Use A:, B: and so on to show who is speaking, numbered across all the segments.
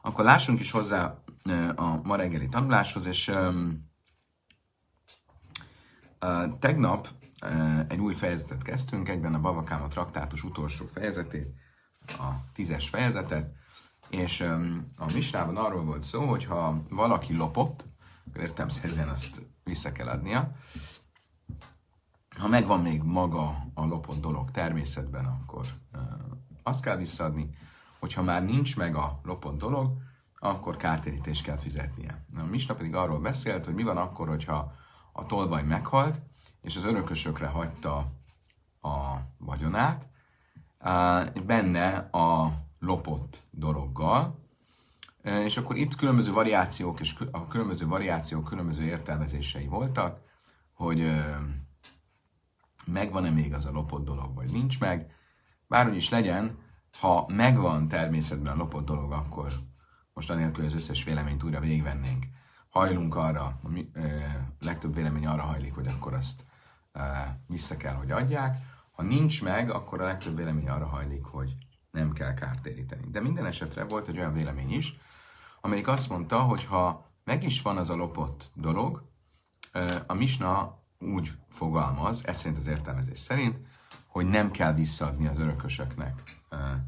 A: Akkor lássunk is hozzá a ma reggeli tanuláshoz, és tegnap egy új fejezetet kezdtünk, egyben a Bava Káma traktátus utolsó fejezetét, a 10-es fejezetet, és a misnában arról volt szó, hogy ha valaki lopott, akkor értelemszerűen azt vissza kell adnia. Ha megvan még maga a lopott dolog természetben, akkor azt kell visszaadni. Hogyha már nincs meg a lopott dolog, akkor kártérítést kell fizetnie. A misna pedig arról beszélt, hogy mi van akkor, hogyha a tolvaj meghalt, és az örökösökre hagyta a vagyonát, benne a lopott dologgal, és akkor itt különböző variációk, és a különböző variációk különböző értelmezései voltak, hogy megvan-e még az a lopott dolog, vagy nincs meg. Bárhogy is legyen, ha megvan természetben a lopott dolog, akkor most anélkül az összes véleményt újra végigvennénk. Hajlunk arra, a legtöbb vélemény arra hajlik, hogy akkor azt vissza kell, hogy adják. Ha nincs meg, akkor a legtöbb vélemény arra hajlik, hogy nem kell kártéríteni. De minden esetre volt egy olyan vélemény is, amelyik azt mondta, hogy ha meg is van az a lopott dolog, a misna úgy fogalmaz, ez szerint az értelmezés szerint, hogy nem kell visszaadni az örökösöknek.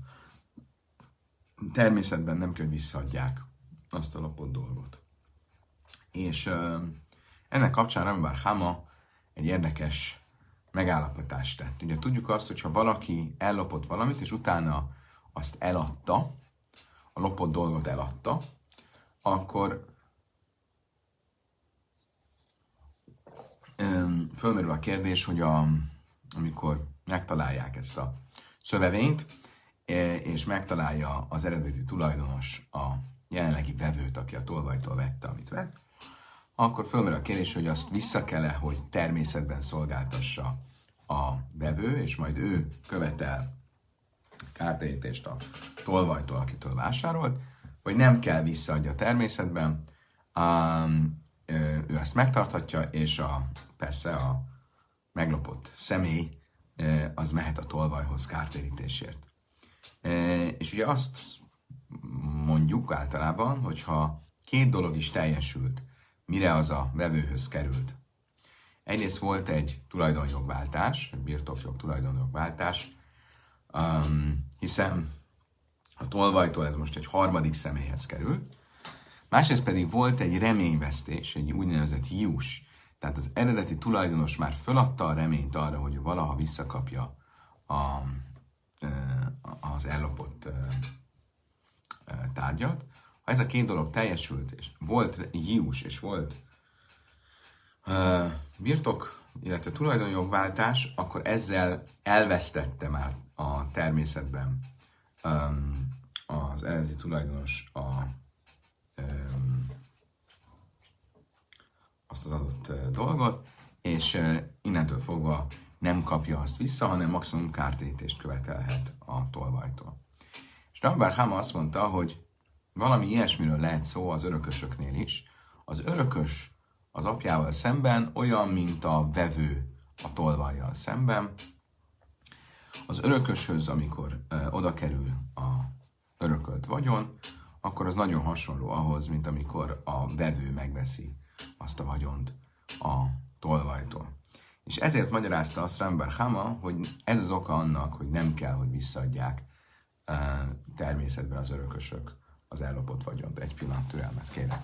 A: Természetben nem kell, hogy visszaadják azt a lopott dolgot. És ennek kapcsán Rabbi bar Chama egy érdekes megállapítást tett. Ugye tudjuk azt, hogy ha valaki ellopott valamit, és utána azt eladta, a lopott dolgot eladta, akkor fölmerül a kérdés, hogy amikor megtalálják ezt a szövevényt, és megtalálja az eredeti tulajdonos a jelenlegi vevőt, aki a tolvajtól vette, amit vett, akkor fölmerül a kérdés, hogy azt vissza kell-e, hogy természetben szolgáltassa a vevő, és majd ő követel kártérítést a tolvajtól, akitől vásárolt, vagy nem kell visszaadja természetben, ő ezt megtarthatja, és persze a meglopott személy az mehet a tolvajhoz kártérítésért. És ugye azt mondjuk általában, hogyha két dolog is teljesült, mire az a vevőhöz került. Egyrészt volt egy tulajdonjogváltás, egy birtokjog tulajdonjogváltás, hiszen a tolvajtól ez most egy harmadik személyhez került. Másrészt pedig volt egy reményvesztés, egy úgynevezett hiús. Tehát az eredeti tulajdonos már föladta a reményt arra, hogy valaha visszakapja az ellopott tárgyat. Ha ez a két dolog teljesült, és volt hiús, és volt birtok, illetve tulajdonjogváltás, akkor ezzel elvesztette már a természetben az eredeti tulajdonos azt az adott dolgot, és innentől fogva nem kapja azt vissza, hanem maximum kártérítést követelhet a tolvajtól. És Rabbi bar Chama azt mondta, hogy valami ilyesmiről lehet szó az örökösöknél is. Az örökös az apjával szemben olyan, mint a vevő a tolvajjal szemben. Az örököshöz, amikor oda kerül a örökölt vagyon, akkor az nagyon hasonló ahhoz, mint amikor a vevő megveszi azt a vagyont a tolvajtól. És ezért magyarázta azt Rabbi bar Chama, hogy ez az oka annak, hogy nem kell, hogy visszaadják természetben az örökösök az ellopott vagyont. Egy pillanat türelmet kérek.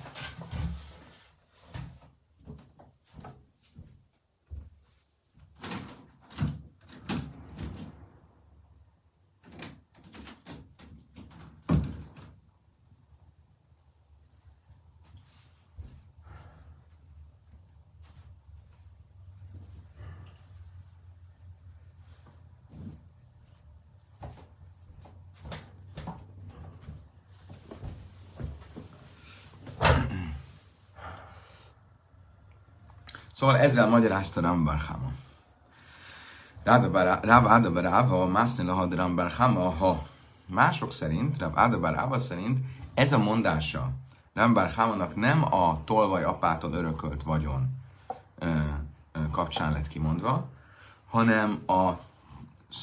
A: Szóval ezzel magyarázta Rabbi bar Chama. Rav Ada bar Ava, Mászni lahad Rabbi bar Chama, ha mások szerint, Rav Ada bar Ava szerint ez a mondása Rabbi bar Chamának nem a tolvaj apától örökölt vagyon kapcsán lett kimondva, hanem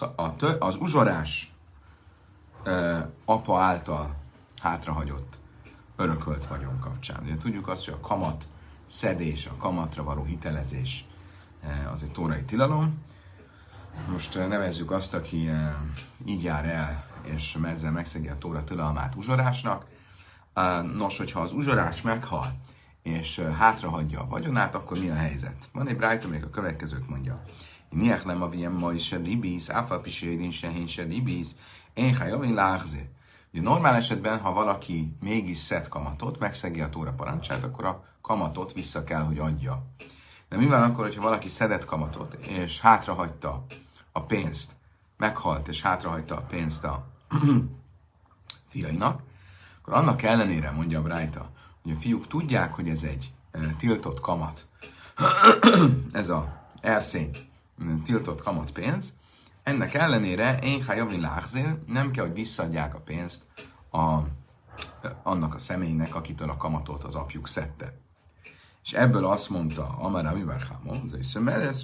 A: az uzsorás apa által hátrahagyott örökölt vagyon kapcsán. Ugye tudjuk azt, hogy a kamat szedés, a kamatra való hitelezés az egy tórai tilalom. Most nevezzük azt, aki így jár el, és ezzel megszegi a tóra tilalmát uzsorásnak. Nos, hogyha az uzsorás meghal, és hátrahagyja a vagyonát, akkor mi a helyzet? Van egy brájta, még a következőt mondja. Niech nem a viem ma is se ribíz, áfalpisérin se hén se ribíz, én javin lágzé. Ugye normál esetben, ha valaki mégis szed kamatot, megszegi a tóra parancsát, akkor a kamatot vissza kell, hogy adja. De mi van akkor, hogyha valaki szedett kamatot, és hátrahagyta a pénzt, meghalt, és hátrahagyta a pénzt a fiainak, akkor annak ellenére, mondja a brájta, hogy a fiúk tudják, hogy ez egy tiltott kamat, ez a erszény tiltott kamatpénz, ennek ellenére én javin lágzél, nem kell, hogy visszaadják a pénzt annak a személynek, akitől a kamatot az apjuk szedte. És ebből azt mondta Amar Rami bar Chama, az is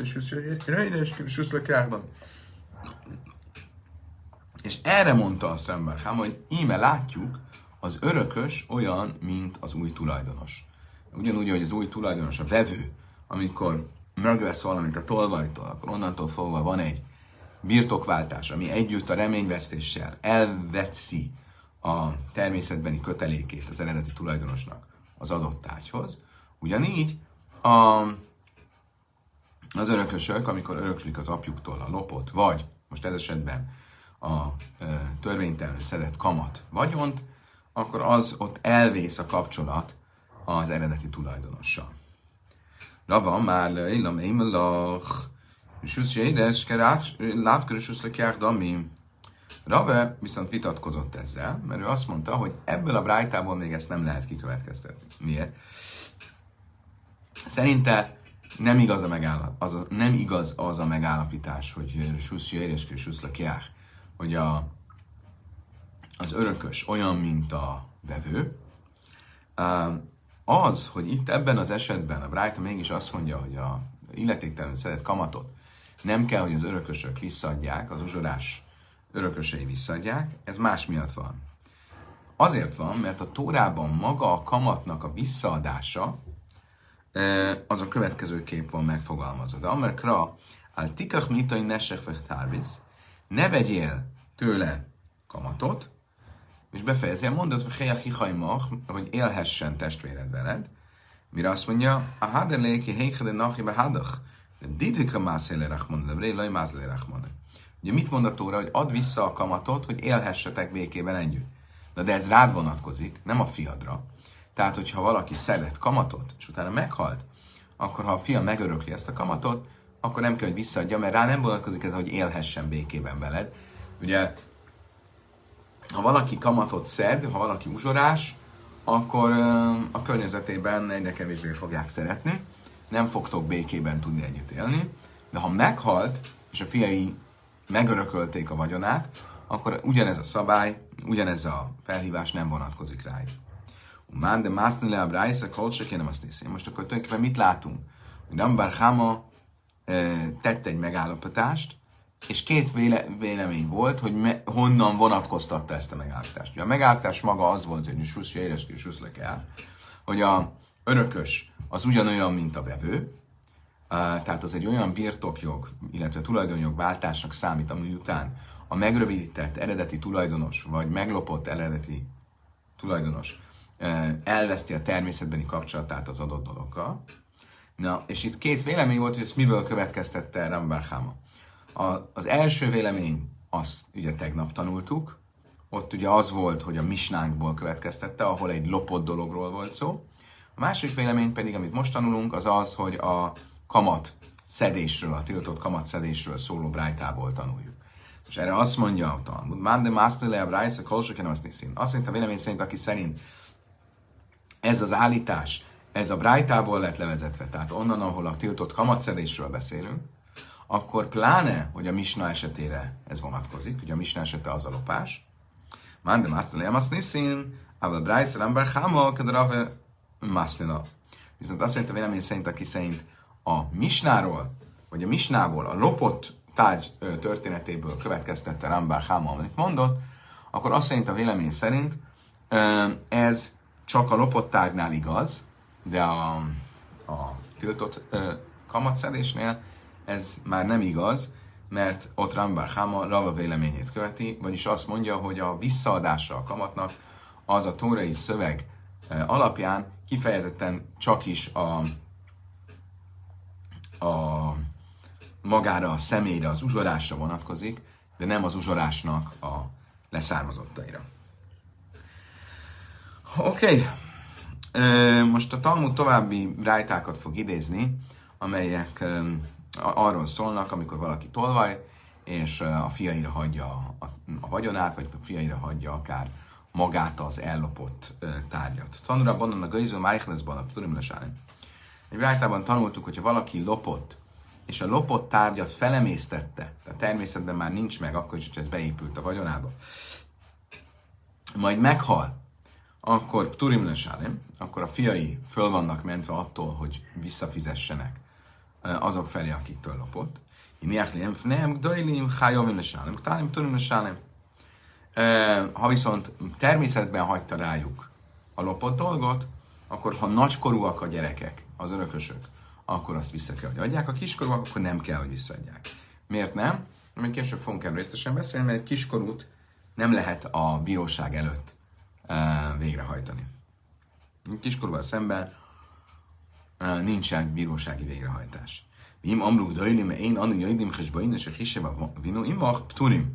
A: és erre mondta azt Rami bar Chama, hogy íme látjuk, az örökös olyan, mint az új tulajdonos. Ugyanúgy, hogy az új tulajdonos, a vevő, amikor megvesz valamit a tolvajtól, akkor onnantól fogva van egy birtokváltás, ami együtt a reményvesztéssel elveszi a természetbeni kötelékét az eredeti tulajdonosnak az adott tárgyhoz. Ugyanígy az örökösök, amikor öröklik az apjuktól a lopott, vagy most ez esetben a törvénytelenül szedett kamat vagyont, akkor az ott elvész a kapcsolat az eredeti tulajdonossal. Rava már illam émelach, és úgy édes, lávkörösös lekják dami. Rava viszont vitatkozott ezzel, mert ő azt mondta, hogy ebből a brájtából még ezt nem lehet kikövetkeztetni. Miért? Szerinte nem igaz az a megállapítás, hogy hogy az örökös olyan, mint a vevő. Az, hogy itt ebben az esetben a brájta mégis azt mondja, hogy a illetéktelenül szedett kamatot nem kell, hogy az örökösök visszaadják, az uzsorás örökösei visszaadják, ez más miatt van. Azért van, mert a Tórában maga a kamatnak a visszaadása az a következő kép van megfogalmazva. De Amer Kra, al tikach mitai nesech vechtárvisz, ne vegyél tőle kamatot, és befejezi a mondatot, hogy élhessen testvéred veled, mire azt mondja, a haderléki heichede nachi behadach, de didrika mászéle rachmon, de vrélaj mászéle rachmon. Ugye mit mond a Tóra, hogy add vissza a kamatot, hogy élhessetek békében együtt. De ez rád vonatkozik, nem a fiadra. Tehát, hogyha valaki szedett kamatot, és utána meghalt, akkor ha a fia megörökli ezt a kamatot, akkor nem kell, hogy visszaadja, mert rá nem vonatkozik ez, hogy élhessen békében veled. Ugye, ha valaki kamatot szed, ha valaki uzsorás, akkor a környezetében egyre kevésbé fogják szeretni, nem fogtok békében tudni együtt élni, de ha meghalt, és a fiai megörökölték a vagyonát, akkor ugyanez a szabály, ugyanez a felhívás nem vonatkozik rájuk. Mán de mászni le a brájsz, kolcsek, én nem azt nézem. Most akkor tulajdonképpen mit látunk? Hogy Rami bar Chama tett egy megállapítást, és két vélemény volt, hogy honnan vonatkoztatta ezt a megállapítást. Ugye a megállapítás maga az volt, hogy suszja éreski suszlek el, hogy a örökös az ugyanolyan, mint a vevő, tehát az egy olyan birtokjog, illetve tulajdonjog váltásnak számít, ami után a megrövidített eredeti tulajdonos, vagy meglopott eredeti tulajdonos elveszti a természetbeni kapcsolatát az adott dologgal. Na, és itt két vélemény volt, hogy ezt miből következtette Rami bar Chama. Az első vélemény, azt ugye tegnap tanultuk, ott ugye az volt, hogy a misnánkból következtette, ahol egy lopott dologról volt szó. A másik vélemény pedig, amit most tanulunk, az az, hogy a kamat szedésről, a tiltott kamat szedésről szóló brájtából tanuljuk. És erre azt mondja a Talmud, Mande Másztele a brájsz, a kolsok, azt nézszín. Azt mondta a vélemény szerint, aki szerint ez az állítás, ez a brájtából lett levezetve, tehát onnan, ahol a tiltott kamatszedésről beszélünk, akkor pláne, hogy a misna esetére ez vonatkozik, ugye a misna esete az a lopás. Mande Másztele azt nézszín, ával brájsz, Rami bar Chama, kedrave Másztele. Viszont azt mondta a vélemény szerint, aki szerint a misnáról, vagy a misnából, a lopott tárgy történetéből következtette Rami bar Chama, amit mondott, akkor azt szerint a vélemény szerint ez csak a lopott tárgynál igaz, de a tiltott kamatszedésnél ez már nem igaz, mert ott Rambar Hama Rava véleményét követi, vagyis azt mondja, hogy a visszaadása a kamatnak az a tórai szöveg alapján kifejezetten csak is a magára, a személyre, az uzsorásra vonatkozik, de nem az uzsorásnak a leszármazottaira. Oké. Most a Talmud további rájtákat fog idézni, amelyek arról szólnak, amikor valaki tolvaj, és a fiaira hagyja a vagyonát, vagy a fiaira hagyja akár magát az ellopott tárgyat. Tanulra bonnan a Gaizó Májchleszban a Turim Lesány. Egy rájtában tanultuk, hogyha valaki lopott, és a lopott tárgyat felemésztette, tehát természetben már nincs meg, akkor is, hogy ez beépült a vagyonába, majd meghal, akkor Turim Lesálem, akkor a fiai föl vannak mentve attól, hogy visszafizessenek azok felé, akiktől lopott. Ha viszont természetben hagyta rájuk a lopott dolgot, akkor ha nagykorúak a gyerekek, az örökösök, akkor azt vissza kell, hogy adják, a kiskorúak akkor nem kell, hogy visszaadják. Miért nem? Mert később fogunk erről részletesen beszélni, mert egy kiskorút nem lehet a bíróság előtt végrehajtani. Kiskorúval szemben nincsen bírósági végrehajtás. Im amruk dajlim, én anu jaidim chesbain, és a hiseva vinu imach pturim.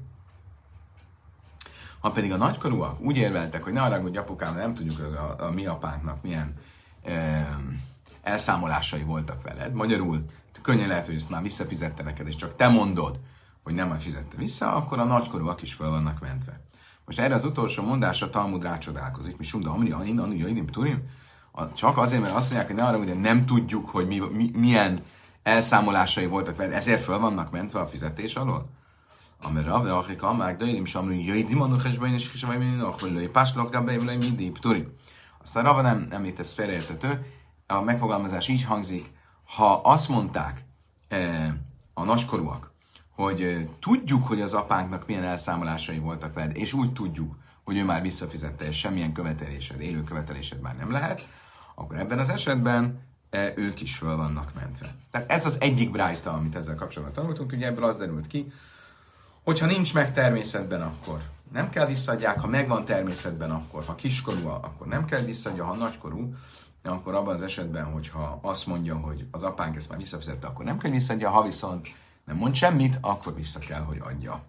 A: Ha pedig a nagykorúak úgy érveltek, hogy ne haragudj apukám, nem tudjuk, a mi apánknak milyen elszámolásai voltak veled. Magyarul könnyen lehet, hogy ezt már visszafizette neked, és csak te mondod, hogy nem fizette vissza, akkor a nagykorúak is fel vannak mentve. Most erre az utolsó mondásra Talmud rácsodálkozik. Mi sumda amri anin anu jaidim pturim? Csak azért, mert azt mondják, hogy ne haragudj, de nem tudjuk, hogy milyen elszámolásai voltak veled, ezért föl vannak mentve a fizetés alól? Amire Rav, akik amák, de én sem jöjdim anukhesbein, és kisebb vagy lőj páslak, gabbeim lőj mindig pturim. Aztán Rava nem itt ez félreértető, a megfogalmazás így hangzik, ha azt mondták a nagykorúak, hogy tudjuk, hogy az apánknak milyen elszámolásai voltak veled, és úgy tudjuk, hogy ő már visszafizette, és semmilyen követelésed, élő követelésed már nem lehet, akkor ebben az esetben ők is föl vannak mentve. Tehát ez az egyik brájta, amit ezzel kapcsolatban tanultunk, ugye ebből az derült ki, hogyha nincs meg természetben, akkor nem kell visszaadják, ha megvan természetben, akkor ha kiskorú, akkor nem kell visszaadja, ha nagykorú, akkor abban az esetben, hogyha azt mondja, hogy az apánk ezt már visszafizette, akkor nem kell visszaadja, ha viszont nem mond semmit, akkor vissza kell, hogy adja.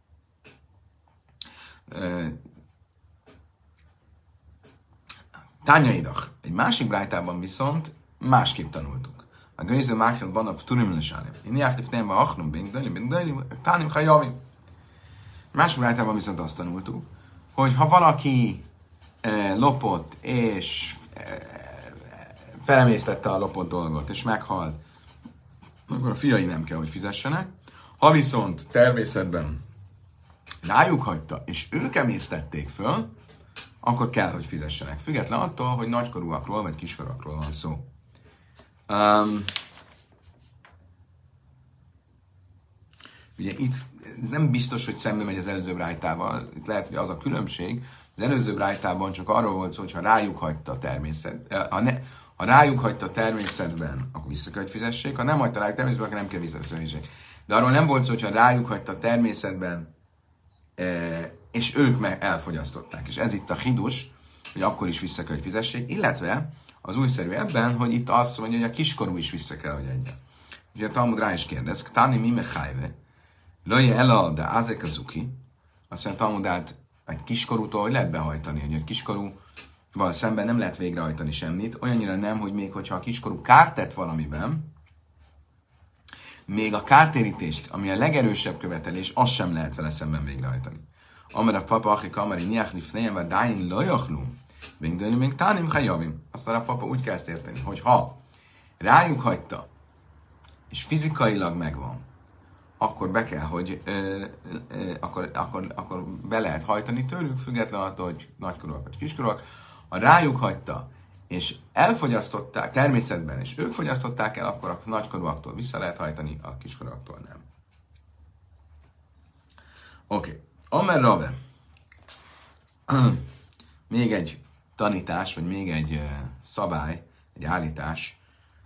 A: Tányaidach. Egy másik brájtában viszont másképp tanultuk. A Gőző Mákel Banab Turim Lesálem. Én jártif nem a Achnum, Bengdölim, Tánim Hajavim. Másik brájtában viszont azt tanultuk, hogy ha valaki lopott és felemésztette a lopott dolgot, és meghalt, akkor a fiai nem kell, hogy fizessenek. Ha viszont természetben rájuk hagyta, és ők emésztették föl, akkor kell, hogy fizessenek. Független attól, hogy nagykorúakról vagy kiskorúakról van szó. Ugye itt nem biztos, hogy szembe megy az előző brájtával. Itt lehet, hogy az a különbség. Az előző brájtában csak arról volt szó, hogy ha rájuk hagyta a természet, ha rájuk hagyta természetben, akkor vissza kell, hogy fizessék. Ha nem hagyta rájuk természetben, akkor nem kell visszafizessék. De arról nem volt szó, hogy ha rájuk hagyta természetben, és ők meg elfogyasztották. És ez itt a hidus, hogy akkor is vissza kell, hogy fizessék, illetve az újszerű ebben, hogy itt azt mondja, hogy a kiskorú is vissza kell, hogy adja. Ugye a Talmud rá is kérdez, Tani mi mechajve, löje ela, de azek a zuki, azt mondja a Talmudát egy kiskorútól, hogy lehet behajtani, hogy egy kiskorúval szemben nem lehet végrehajtani semmit, olyannyira nem, hogy még hogyha a kiskorú kárt tett valamiben, még a kártérítést, ami a legerősebb követelés, azt sem lehet vele szemben végrehajtani. Amara papa, akik amari niachli fnejem, dáin lojachlum, bengdöni még tánim hajavim. Aztán a papa úgy kell ezt érteni, hogy ha rájuk hagyta, és fizikailag megvan, akkor be kell, hogy akkor be lehet hajtani tőlük, független attól, hogy nagykorúak vagy kiskorúak. Ha rájuk hagyta, és elfogyasztották természetben, és ők fogyasztották el, akkor a nagykorúaktól vissza lehet hajtani, a kiskorúaktól nem. Oké. Amer Rave. Még egy tanítás, vagy még egy szabály, egy állítás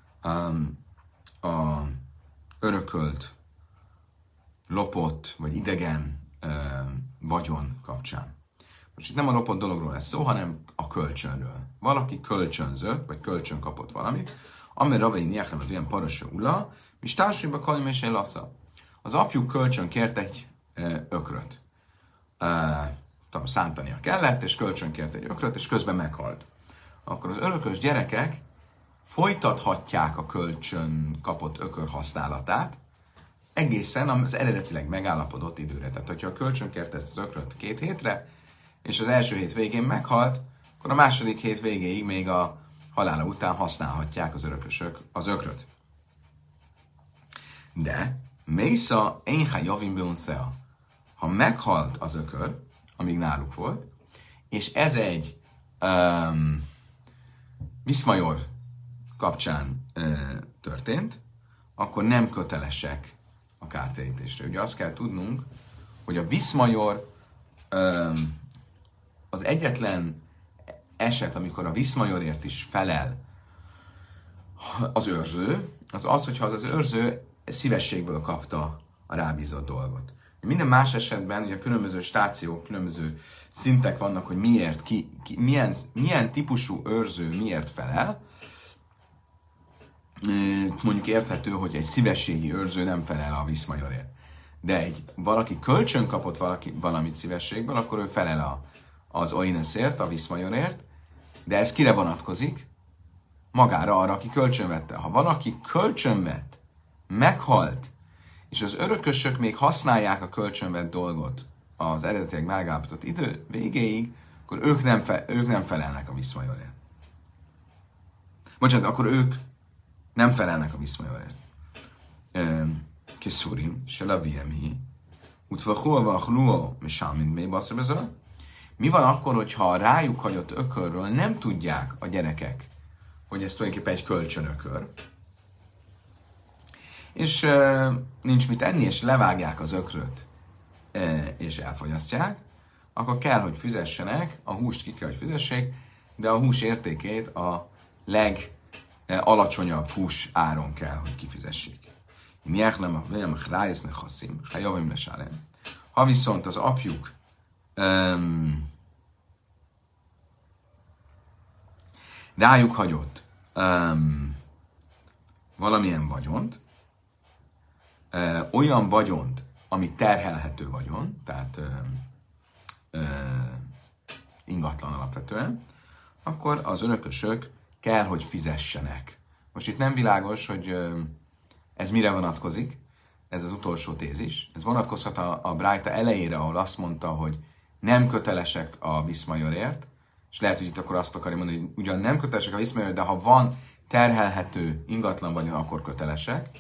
A: a örökölt, lopott, vagy idegen vagyon kapcsán. Most itt nem a lopott dologról lesz szó, hanem a kölcsönről. Valaki kölcsönzött, vagy kölcsön kapott valamit, amire Rabbi Niachnem az olyan parassa ula, és társadalmi kalim és lasza. Az apjuk kölcsön kért egy ökröt. Szántania kellett, és kölcsön kért egy ökröt, és közben meghalt. Akkor az örökös gyerekek folytathatják a kölcsön kapott ökör használatát, egészen az eredetileg megállapodott időre. Tehát, hogyha a kölcsön kért ezt az ökröt 2 hétre, és az első hét végén meghalt, akkor a második hét végéig még a halála után használhatják az örökösök az ökröt. De Mésza Einha Javim Beunszea, ha meghalt az ökör, amíg náluk volt, és ez egy viszmajor kapcsán történt, akkor nem kötelesek a kártérítésre. Ugye azt kell tudnunk, hogy a viszmajor az egyetlen eset, amikor a viszmajorért is felel az őrző, az az, hogyha az őrző szívességből kapta a rábízott dolgot. Minden más esetben ugye különböző stációk, különböző szintek vannak, hogy miért, milyen típusú őrző miért felel. Mondjuk érthető, hogy egy szívességi őrző nem felel a viszmajorért. De valaki kölcsön kapott valamit szívességből, akkor ő felel az oineszért, a viszmajorért, de ez kire vonatkozik? Magára arra, aki kölcsönvette. Ha valaki kölcsönvett, meghalt, és az örökösök még használják a kölcsönvett dolgot az eredetileg megállapított idő végéig, akkor ők nem felelnek a viszmajorért. Bocsánat, akkor ők nem felelnek a viszmajorért. Keszurim, se la viemhi, utvachulva achluo, mesámint mély basszabezara. Mi van akkor, hogyha a rájuk hagyott ökörről nem tudják a gyerekek, hogy ez tulajdonképpen egy kölcsönökör, és nincs mit enni, és levágják az ökröt, és elfogyasztják, akkor kell, hogy fizessenek, a húst ki kell, hogy fizessék, de a hús értékét a legalacsonyabb hús áron kell, hogy kifizessék. Ha viszont az apjuk rájuk hagyott valamilyen vagyont, olyan vagyont, ami terhelhető vagyon, tehát ingatlan alapvetően, akkor az örökösök kell, hogy fizessenek. Most itt nem világos, hogy ez mire vonatkozik, ez az utolsó tézis. Ez vonatkozhat a Brájta elejére, ahol azt mondta, hogy nem kötelesek a viszmajorért, és lehet, hogy itt akkor azt akarja mondani, hogy ugyan nem kötelesek a viszmajorért, de ha van terhelhető ingatlan vagyon, akkor kötelesek.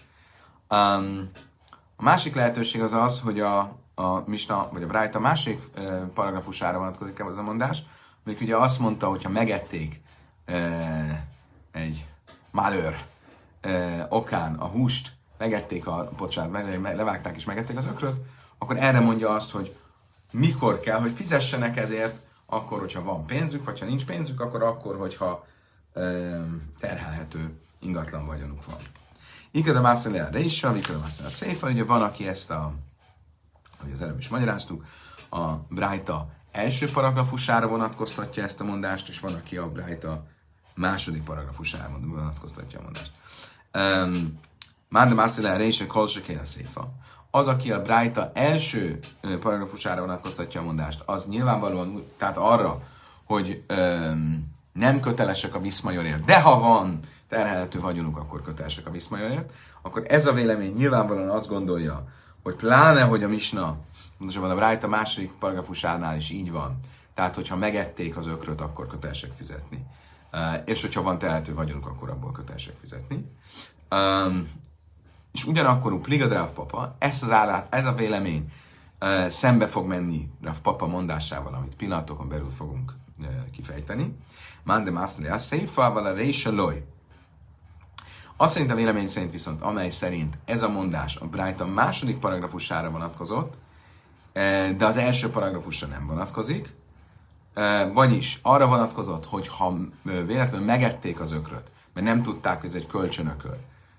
A: A másik lehetőség az az, hogy a Misna, vagy a Brájta másik paragrafusára vonatkozik ez a mondás, amelyik ugye azt mondta, hogyha megették egy malőr okán a húst, levágták és megették az ökröt, akkor erre mondja azt, hogy mikor kell, hogy fizessenek ezért, akkor, hogyha van pénzük, vagy ha nincs pénzük, akkor hogyha terhelhető ingatlan vagyonuk van. Ikada mászalé a réssal, ikada mászalé a széfal, ugye van, aki ezt ahogy az előbb is magyaráztuk, a Brájta első paragrafusára vonatkoztatja ezt a mondást, és van, aki a Brájta második paragrafusára vonatkoztatja a mondást. Márde mászalé a réssal, kolseké a széfa. Az, aki a Brájta első paragrafusára vonatkoztatja a mondást, az nyilvánvalóan, tehát arra, hogy nem kötelesek a viszmajorért, de ha van terhelhető vagyonuk, akkor kötelesek a viszmajorért, akkor ez a vélemény nyilvánvalóan azt gondolja, hogy pláne, hogy a Misna, pontosabban a Brájta második paragrafusánál is így van, tehát hogyha megették az ökröt, akkor kötelesek fizetni. És hogyha van terhelhető vagyonuk, akkor abból kötelesek fizetni. És ugyanakkor Pliga Rav Papa, ez a vélemény szembe fog menni Rav Papa mondásával, amit pillanatokon belül fogunk kifejteni. Mande Mászlé a Széfával a Rése Loj. Azt szerint a vélemény szerint viszont, amely szerint ez a mondás a Brájta második paragrafusára vonatkozott, de az első paragrafusra nem vonatkozik, Vagyis arra vonatkozott, hogy ha véletlenül megették az ökröt, mert nem tudták, hogy ez egy kölcsönökör,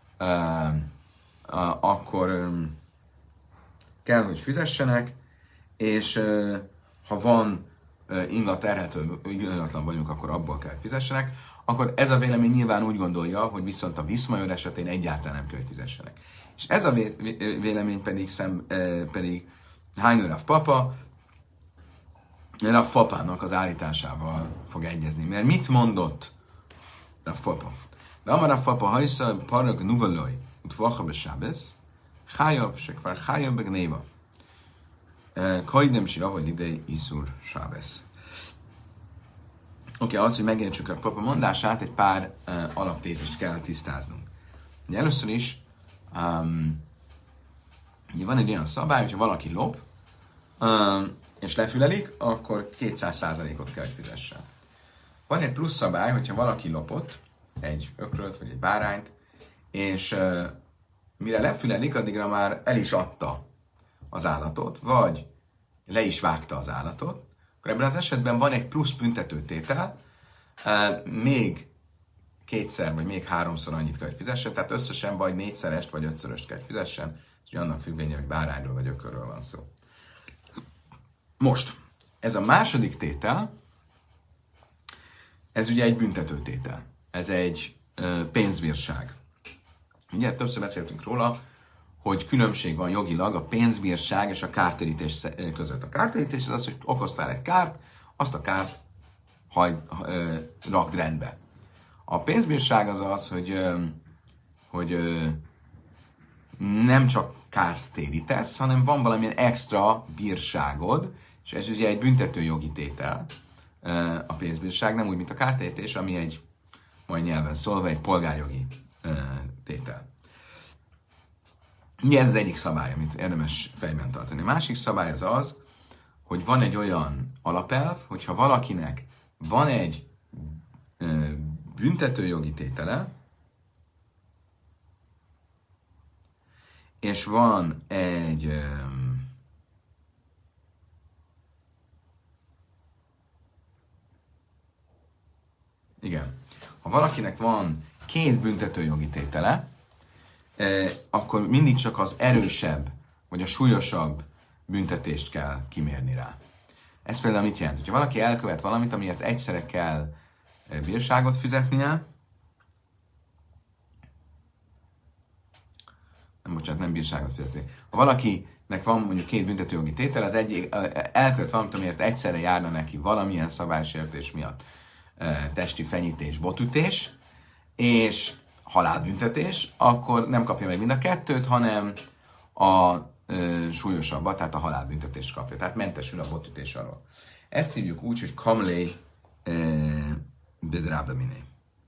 A: akkor kell, hogy fizessenek, és ha van ingatlan vagyunk, akkor abból kell, hogy fizessenek, akkor ez a vélemény nyilván úgy gondolja, hogy viszont a viszmajor esetén egyáltalán nem kell, hogy fizessenek. És ez a vélemény pedig Hainu Rav Papa, Rav Papának az állításával fog egyezni. Mert mit mondott Rav Papa? De amar Rav Papa hajsza parag nuvaloj utvacha besábesz, chájav, se kvar chájav begnéva. Kajdem sira, vagy idei iszur sábesz. Oké, az, hogy megértsük a Papa mondását, egy pár alaptézist kell tisztáznunk. De először is van egy olyan szabály, hogyha valaki lop, és lefülelik, akkor 200%-ot kell, hogy fizessen. Van egy plusz szabály, hogyha valaki lopott egy ökröt, vagy egy bárányt, és mire lefülelik, addigra már el is adta az állatot, vagy le is vágta az állatot, akkor ebben az esetben van egy plusz büntetőtétel, még kétszer, vagy még háromszor annyit kell, hogy fizessen, tehát összesen vagy négyszerest, vagy ötszöröst kell, hogy fizessen, és annak függvénye, hogy bárányról vagy ökörről van szó. Most, ez a második tétel, ez ugye egy büntetőtétel. Ez egy pénzbírság. Ugye többször beszéltünk róla, hogy különbség van jogilag a pénzbírság és a kártérítés között. A kártérítés az az, hogy okoztál egy kárt, azt a kárt rakd rendbe. A pénzbírság az az, hogy nem csak kárt térítesz, hanem van valamilyen extra bírságod, és ez ugye egy büntetőjogi tétel, a pénzbírság, nem úgy, mint a kártérítés, ami egy, majd nyelven szólva, egy polgárjogi tétel. Mi ez az egyik szabály, amit érdemes fejben tartani. A másik szabály az az, hogy van egy olyan alapelv, hogyha valakinek van egy büntetőjogi tétele, és van egy ha valakinek van két büntetőjogi tétele, akkor mindig csak az erősebb, vagy a súlyosabb büntetést kell kimérni rá. Ez például mit jelent? Hogyha valaki elkövet valamit, amiért egyszerre kell bírságot fizetnie, nem bírságot fizetni. Ha valakinek van mondjuk két büntetőjogi tétel, az egyik elkövet valamit, amiért egyszerre járna neki valamilyen szabálysértés miatt testi fenyítés, botütés, és halálbüntetés, akkor nem kapja meg mind a kettőt, hanem a súlyosabbat, tehát a halálbüntetést kapja. Tehát mentesül a botütés alól. Ezt hívjuk úgy, hogy kamlé bedrába miné.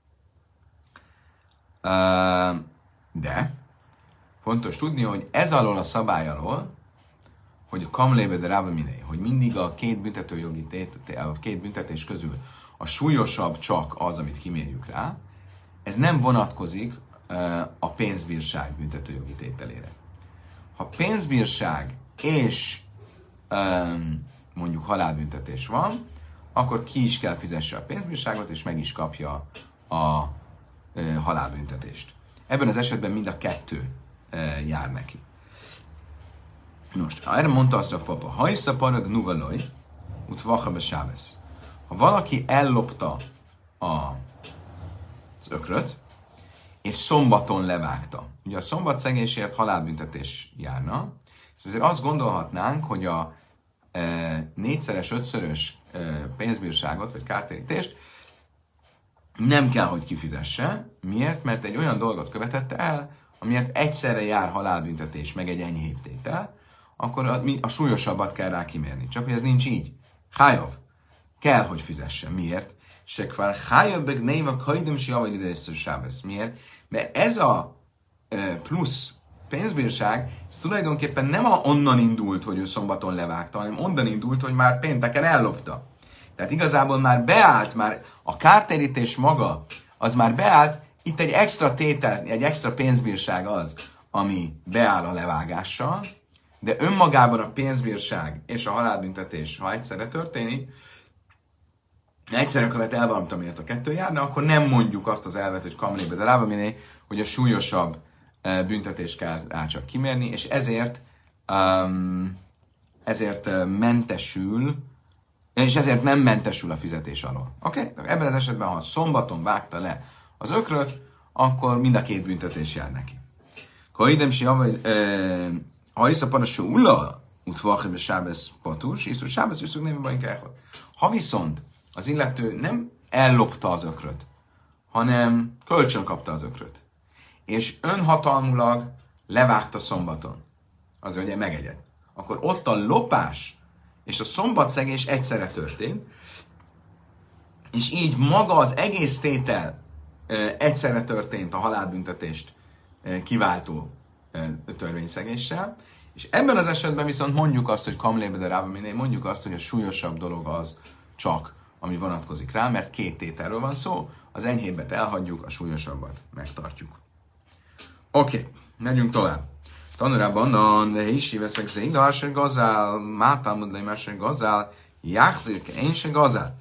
A: De fontos tudni, hogy ez alól a szabály alól, hogy a kamlé bedrába miné, hogy mindig a két büntetőjogi tétel, a két büntetés közül a súlyosabb csak az, amit kimérjük rá, ez nem vonatkozik a pénzbírság büntetőjogi tételére. Ha pénzbírság és mondjuk halálbüntetés van, akkor ki is kell fizesse a pénzbírságot, és meg is kapja a halálbüntetést. Ebben az esetben mind a kettő jár neki. Most, erre mondta azt a papa, hajsza parag nuvaloj, utvacha besábesz. Ha valaki ellopta az ökröt, és szombaton levágta. Ugye a szombatszegésért halálbüntetés járna, és azért azt gondolhatnánk, hogy a négyszeres, ötszörös pénzbírságot, vagy kártérítést nem kell, hogy kifizesse. Miért? Mert egy olyan dolgot követette el, amiért egyszerre jár halálbüntetés, meg egy enyhébb tétel, akkor a súlyosabbat kell rá kimérni. Csak hogy ez nincs így. Hájav. Kell, hogy fizessen. Miért? Se kvar hájav meg néva kajdem si avagy idejesztő sábesz. Miért? Mert ez a plusz pénzbírság, ez tulajdonképpen nem onnan indult, hogy ő szombaton levágta, hanem onnan indult, hogy már pénteken ellopta. Tehát igazából már beállt, már a kártérítés maga, az már beállt, itt egy extra tétel, egy extra pénzbírság az, ami beáll a levágással, de önmagában a pénzbírság és a halálbüntetés, ha egyszerre történik, egyszerre követ el valamit, amiért a kettő járna, akkor nem mondjuk azt az elvet, hogy kamlébe de lábaminé, hogy a súlyosabb büntetést kell rá csak kimérni, és ezért mentesül, és ezért nem mentesül a fizetés alól. Oké? Okay? Ebben az esetben, ha szombaton vágta le az ökröt, akkor mind a két büntetés jár neki. Ha idemsi, ha iszapanassó ulla, utvachim sábesz patus, iszú sábesz viszont nem bajink elhod. Ha viszont az illető nem ellopta az ökröt, hanem kölcsön kapta az ökröt, és önhatalmulag levágta szombaton, az ugye megegyed, akkor ott a lopás és a szombatszegés egyszerre történt, és így maga az egész tétel egyszerre történt a halálbüntetést kiváltó törvényszegéssel, és ebben az esetben viszont mondjuk azt, hogy kamlébe de rába mondjuk azt, hogy a súlyosabb dolog az csak, ami vonatkozik rá, mert két tételről van szó, az enyhébbet elhagyjuk, a súlyosabbat megtartjuk. Oké, megyünk tovább. Tanulában a nehési veszek zéda, se gazál, mátámod le más se gazál, jáxirke, én se gazál.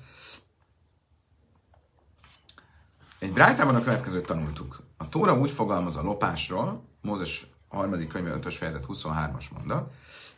A: Egy brájtában a következőt tanultuk. A Tóra úgy fogalmaz a lopásról, Mózes 3. könyve 5. fejezet 23-as mondat,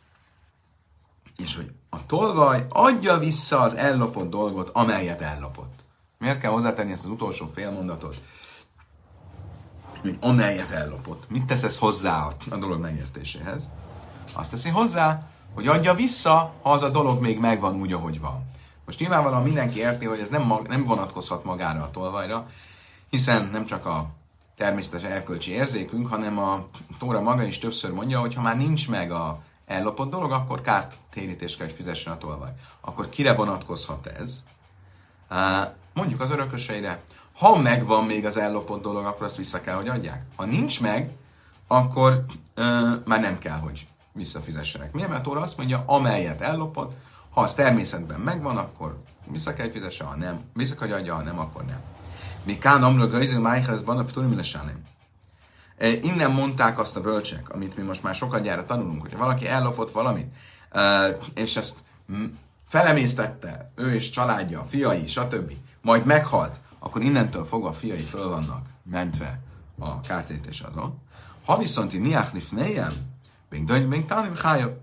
A: és hogy a tolvaj adja vissza az ellopott dolgot, amelyet ellopott. Miért kell hozzátenni ezt az utolsó félmondatot? Hogy amelyet ellopott. Mit tesz ez hozzá a dolog megértéséhez? Azt teszi hozzá, hogy adja vissza, ha az a dolog még megvan úgy, ahogy van. Most nyilvánvalóan mindenki érti, hogy ez nem vonatkozhat magára a tolvajra, hiszen nem csak a természetes erkölcsi érzékünk, hanem a Tóra maga is többször mondja, hogy ha már nincs meg a ellopott dolog, akkor kártérítést kell, hogy fizessen a tolvaj. Akkor kire vonatkozhat ez? Mondjuk az örököseire. Ha megvan még az ellopott dolog, akkor azt vissza kell, hogy adják. Ha nincs meg, akkor már nem kell, hogy visszafizessenek. Miért? Mert a Tóra azt mondja, amelyet ellopott, ha az természetben megvan, akkor vissza kell, hogy fizesse, ha nem. Vissza kell, hogy adja, ha nem, akkor nem. Mi kán amra gajző májhezban a pturimilesálém. Innen mondták azt a bölcsek, amit mi most már sokadjára tanulunk, hogyha valaki ellopott valamit, és ezt felemésztette, ő és családja, fiai, stb., majd meghalt, akkor innentől fogva a fiai föl vannak mentve a kártérítés alól. Ha viszont én niáchlif nejem, még tanim hájabb.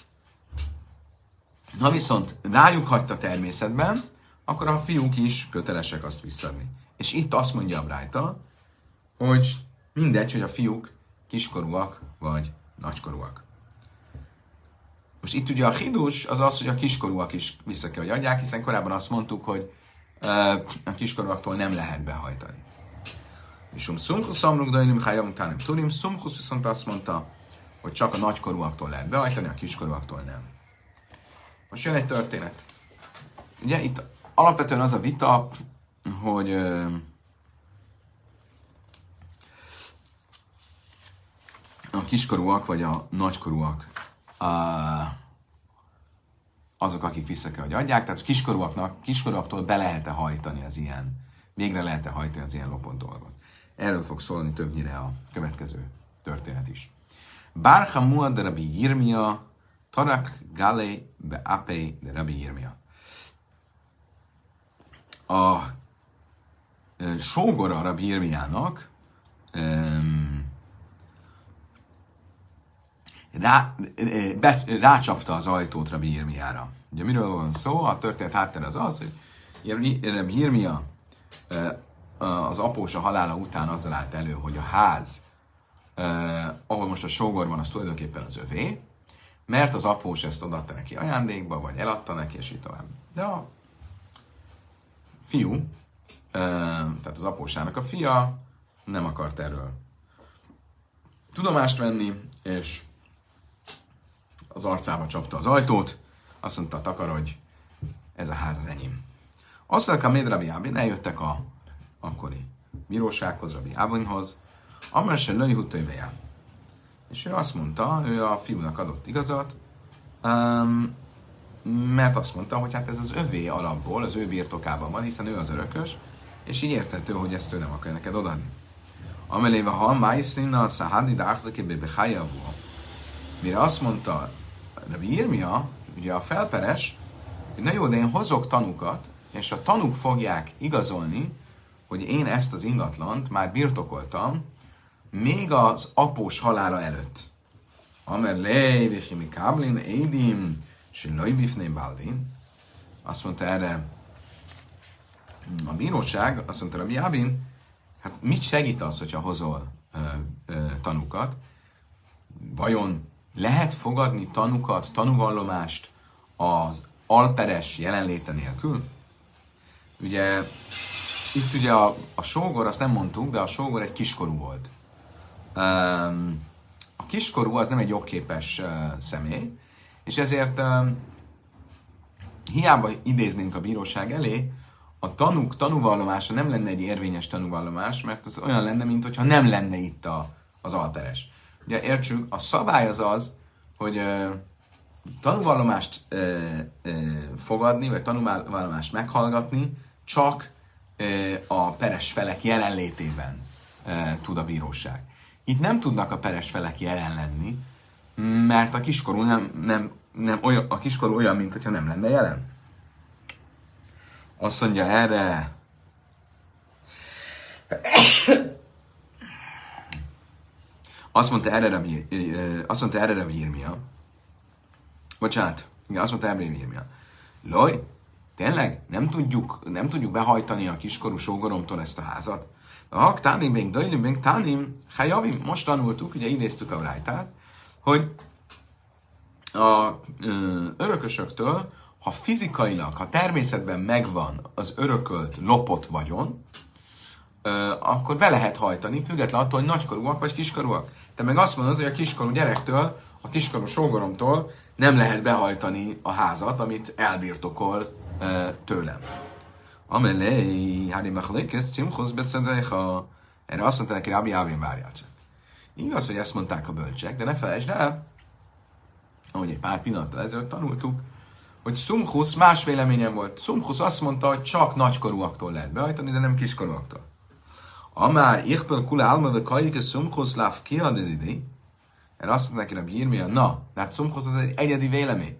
A: Ha viszont rájuk hagyta természetben, akkor a fiúk is kötelesek azt visszadni. És itt azt mondja a brájta, hogy mindegy, hogy a fiúk kiskorúak vagy nagykorúak. Most itt ugye a hidus az az, hogy a kiskorúak is vissza kell, hogy adják, hiszen korábban azt mondtuk, hogy a kiskorúaktól nem lehet behajtani. És szumchusz amruk dajnim hájam tánim turim, szumchusz viszont azt mondta, hogy csak a nagykorúaktól lehet behajtani, a kiskorúaktól nem. Most jön egy történet. Ugye itt alapvetően az a vita, hogy a kiskorúak vagy a nagykorúak azok, akik vissza kell, hogy adják. Tehát a kiskorúaktól be lehet-e hajtani az ilyen, végre lehet-e hajtani az ilyen lopott dolgot. Erről fog szólni többnyire a következő történet is. Bárha muad de Rabbi Yirmia, tarak galé be apei de Rabbi Yirmia. A sógora Rabbi Yirmiának rácsapta az ajtót Rabbi Yirmiára. Ugye miről van szó? A történet háttere az az, hogy Rabbi Yirmia az apósa halála után azzal állt elő, hogy a ház, ahol most a sógor van, az tulajdonképpen az övé, mert az após ezt odaadta neki ajándékba, vagy eladta neki, és így tovább. De a fiú, tehát az apósának a fia nem akart erről tudomást venni, és az arcába csapta az ajtót, azt mondta, takarodj, ez a ház az enyém. Azt mondta, hogy Rabbi Ábin, eljöttek a akkori bírósághoz, Rabbi Ábinhoz, amelyse lőj hutőjbeje. És ő azt mondta, ő a fiúnak adott igazat, mert azt mondta, hogy hát ez az övé alapból, az ő birtokában van, hiszen ő az örökös, és így érthető, hogy ezt ő nem akar neked odaadni. Ameléve ha májszina szahadi dáhzakébé behájavó. Mire azt mondta Rabbi Yirmia, ugye a felperes, hogy na jó, de én hozok tanukat, és a tanúk fogják igazolni, hogy én ezt az ingatlant már birtokoltam, még az após halála előtt. Amer lej, vichimi káblin, édim, silaj bifné baldin. Azt mondta erre a bíróság, azt mondta Rabbi Jábin, hát mit segít az, hogyha hozol tanúkat? Vajon lehet fogadni tanukat, tanúvallomást az alperes jelenléte nélkül? Ugye, itt ugye a sógor, azt nem mondtuk, de a sógor egy kiskorú volt. A kiskorú az nem egy jogképes személy, és ezért hiába idéznénk a bíróság elé, a tanúvallomása nem lenne egy érvényes tanúvallomás, mert az olyan lenne, mintha nem lenne itt az alperes. Ugye értsük, a szabály az, hogy tanúvallomást fogadni, vagy tanúvallomást meghallgatni csak a peres felek jelenlétében tud a bíróság. Itt nem tudnak a peres felek jelen lenni, mert a kiskorú nem olyan, a kiskorú olyan, mintha nem lenne jelen. Azt mondja erre... Azt mondta erre Rabbi Irmia. Bocsánat, igen, azt mondta erre Rabbi Irmia. Loj, tényleg nem tudjuk behajtani a kiskorú sógoromtól ezt a házat? Ha tánim, még dajlim, még tánim, hajavim, most tanultuk, ugye idéztük a brájtát, hogy a örökösöktől, ha fizikailag, ha természetben megvan az örökölt lopott vagyon, akkor be lehet hajtani, függetlenül attól, hogy nagykorúak vagy kiskorúak. Te meg azt mondod, hogy a kiskorú gyerektől, a kiskorú sógoromtól nem lehet behajtani a házat, amit elbirtokol tőlem. Amelé, hári mechlékesz, cimchusz beszedejha. Erre azt mondta neki, Rabbi Jábin, várjál csak. Igaz, hogy ezt mondták a bölcsek, de ne felejtsd el, ahogy egy pár pillanattal ezelőtt tanultuk, hogy Szumchusz más véleményen volt. Szumchusz azt mondta, hogy csak nagykorúaktól lehet behajtani, de nem kiskorúaktól. Amár ichbel kula alma ve kajike Szumchusz láv kiadididi. Erre azt mondta neki Rabbi Irmia, na, hát Szumchusz az egy egyedi vélemény.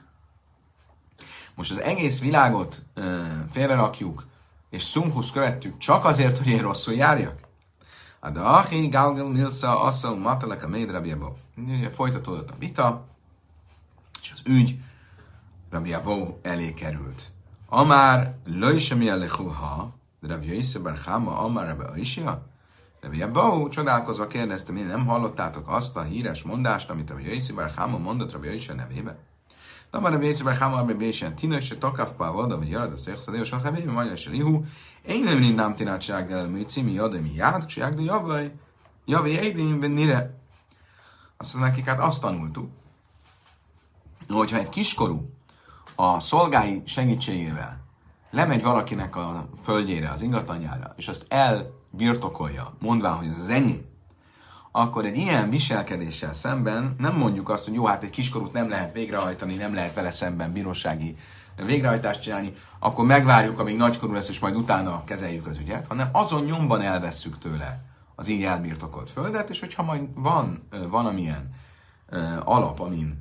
A: Most az egész világot félrerakjuk, és Szumchusz követtük csak azért, hogy én rosszul járjak? De achi galgal nilsa asszal matalek a méd Rabbi Abba. Folytatódott a vita, és az ügy Rabbi Abba elé került. Amár löjsemi elechuha, de Rabbi Yosef bar Chama, amár Rabbi Aishia. Rabbi Abba csodálkozva kérdezte, mi nem hallottátok azt a híres mondást, amit Rabbi Yosef bar Chama mondott Rabbi Aishia nevébe? De amár Rabbi Yosef bar Chama, Rabbi Aishia, tinök se takavpá vada, vagy jarad a székszadél, és akár véve majd a lihu, én nem nem tinátság el, mi cími jadai mi járt, se jágda javaj egyén nire. Azt mondja nekik, hát azt tanultuk, hogyha egy kiskorú a szolgái segítségével lemegy valakinek a földjére, az ingatlanjára, és azt elbirtokolja, mondván, hogy ez az enyém, akkor egy ilyen viselkedéssel szemben nem mondjuk azt, hogy jó, hát egy kiskorút nem lehet végrehajtani, nem lehet vele szemben bírósági végrehajtást csinálni, akkor megvárjuk, amíg nagykorú lesz, és majd utána kezeljük az ügyet, hanem azon nyomban elvesszük tőle az így elbirtokolt földet, és hogyha majd van valamilyen alap,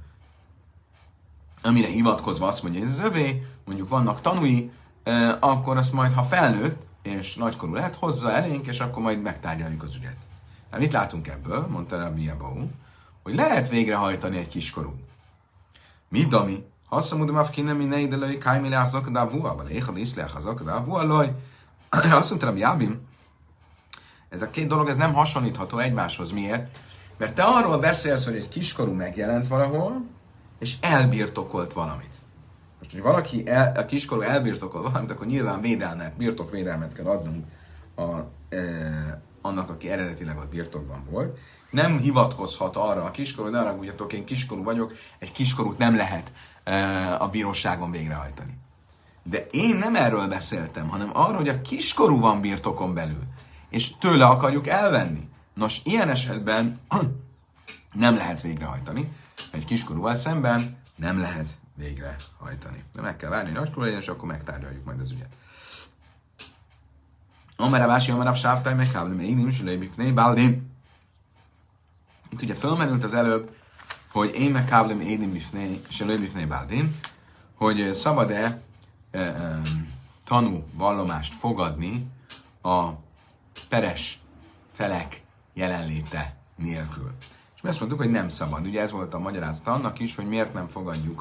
A: amire hivatkozva azt mondja, hogy ez az övé, mondjuk vannak tanúi, akkor azt majd, ha felnőtt, és nagykorú lehet, hozza elénk, és akkor majd megtárgyaljuk az ügyet. Hát mit látunk ebből, mondta Rabbi Abba, hogy lehet végrehajtani egy kiskorú. Mi, Dami? Hasszamudom afkinem minne idelői kájmilé zakadávúa, vagy éjjel iszleach zakadávúa, loj. Azt mondta Rabbi Jábin, ez a két dolog ez nem hasonlítható egymáshoz. Miért? Mert te arról beszélsz, hogy egy kiskorú megjelent valahol, és elbirtokolt valamit. Most, hogy valaki a kiskorú elbirtokol valamit, akkor nyilván birtokvédelmet kell adnunk annak, aki eredetileg a birtokban volt. Nem hivatkozhat arra a kiskorú, ne haragudjatok, én kiskorú vagyok, egy kiskorút nem lehet a bíróságon végrehajtani. De én nem erről beszéltem, hanem arról, hogy a kiskorú van birtokon belül, és tőle akarjuk elvenni. Nos, ilyen esetben nem lehet végrehajtani, egy kiskorúval szemben nem lehet végrehajtani. De meg kell várni, hogy nagykorú legyen, és akkor megtárgyaljuk majd az ügyet. Amara vási, amara sávtáj, meghábli, még nem is lébikné, bálin. Itt ugye fölmerült az előbb, hogy én megháblim, édim bifné, és lébikné, bálin, hogy szabad-e tanú vallomást fogadni a peres felek jelenléte nélkül. És mi azt mondtuk, hogy nem szabad. Ugye ez volt a magyarázat annak is, hogy miért nem fogadjuk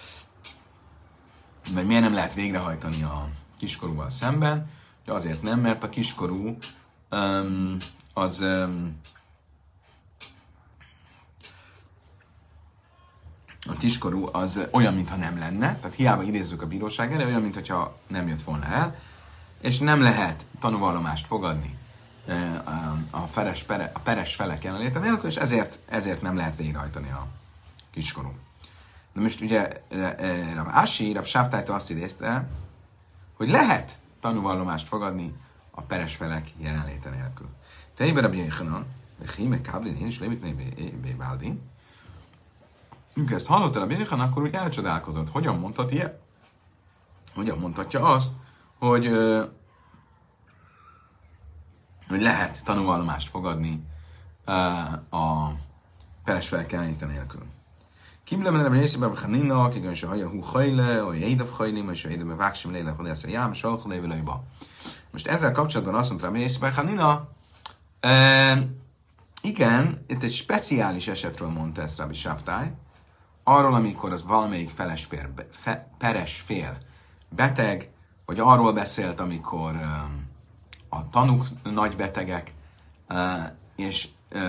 A: vagy miért nem lehet végrehajtani a kiskorúval szemben. Ugye azért nem, mert a kiskorú az olyan, mintha nem lenne, tehát hiába idézzük a bíróság elé, olyan, mintha nem jött volna el, és nem lehet tanúvallomást fogadni a peres felek jelenléte nélkül, és ezért nem lehet végrehajtani a kiskorú. De most ugye Rav Ashi, Rav Sáptájtól azt idézte, hogy lehet tanúvallomást fogadni a peres felek jelenléte nélkül. Te éber Rabbi Yochanan, Hime Káblin, én is levitné Báldi. Amikor ezt hallotta Rabbi Yochanan, akkor úgy elcsodálkozott. Hogyan mondhatja? Hogyan mondhatja azt, hogy lehet tanúvallomást fogadni a peres felek jelenléte nélkül. Kimlemene Rabbi Yisrael Chanina, kigen se haja hu hajle, vagy édav hajlim, és édav váksim léle, hogy ezt a jám, és alkul lévelőjba. Most ezzel kapcsolatban azt mondta Rabbi Yisrael Chanina, igen, itt egy speciális esetről mondta ezt Rabbi Sáptály, arról, amikor az valamelyik peres fél beteg, vagy arról beszélt, amikor a tanúk nagy betegek, és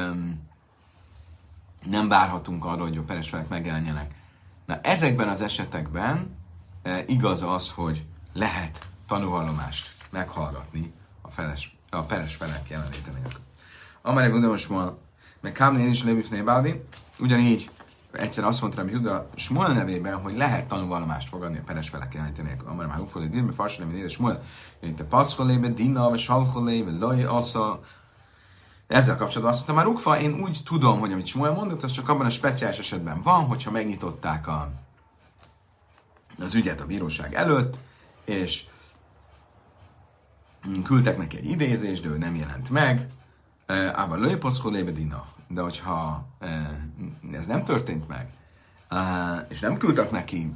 A: nem várhatunk arról, hogy a peres felek megjelenjenek. Na, ezekben az esetekben igaz az, hogy lehet tanúvallomást meghallgatni a peres felek jelenléte nélkül. Amire Buda most ma, meg Kámlén is Levifné Báldi, ugyanígy egyszer azt mondta, hogy Juda Smuel nevében, hogy lehet tanúvallomást fogadni a peres felek jelenléte nélkül. Amire már Ufoli Dirbe, Farsalé, Néde Smuel, hogy te Paszkolébe, Dina, vagy Salkolébe, Laj, Asza. Ezzel kapcsolatban azt mondta, már Ukfa, én úgy tudom, hogy amit Smuel mondott, az csak abban a speciális esetben van, hogyha megnyitották az ügyet a bíróság előtt, és küldtek neki egy idézést, de ő nem jelent meg, ában lőposzkolébe dina. De hogyha ez nem történt meg, és nem küldtek neki